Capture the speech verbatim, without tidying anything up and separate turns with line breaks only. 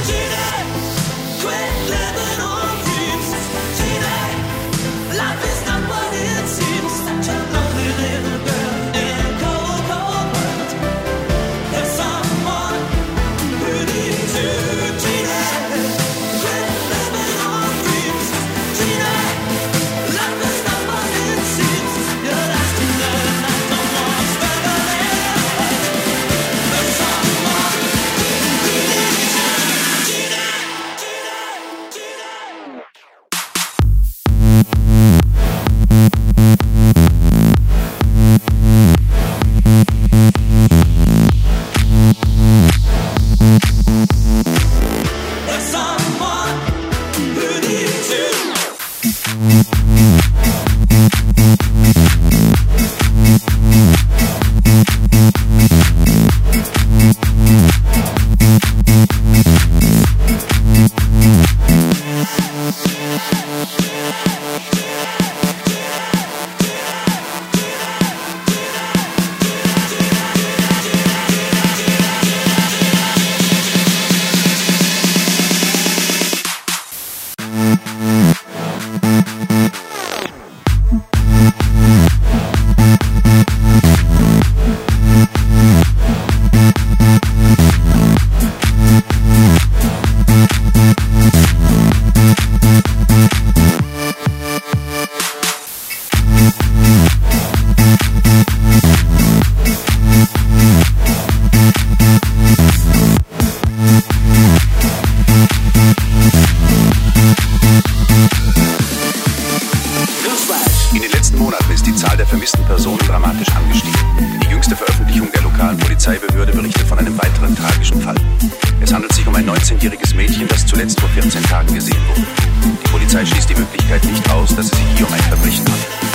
Polizeibehörde berichtet von einem weiteren tragischen Fall. Es handelt sich um ein neunzehnjähriges Mädchen, das zuletzt vor vierzehn Tagen gesehen wurde. Die Polizei schließt die Möglichkeit nicht aus, dass es sich hier um ein Verbrechen handelt.